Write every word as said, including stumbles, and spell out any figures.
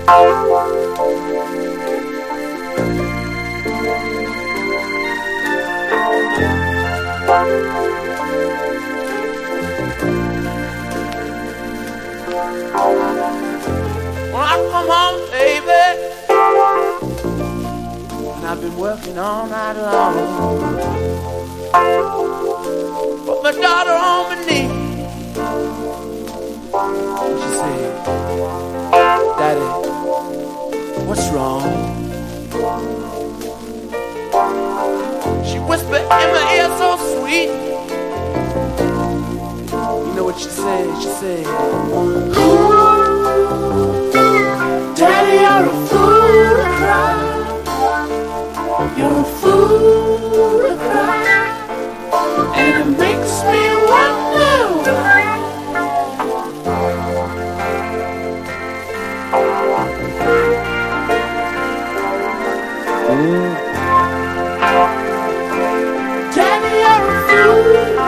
When I come home, baby, and I've been working all night long, put my daughter on my knee, and she said, Daddy, what's wrong? She whispered in my ear so sweet. You know what she said? She said, Daddy, you're a fool to cry. You're a fool to cry. And it makes me wonder why. Daddy, you're a fool.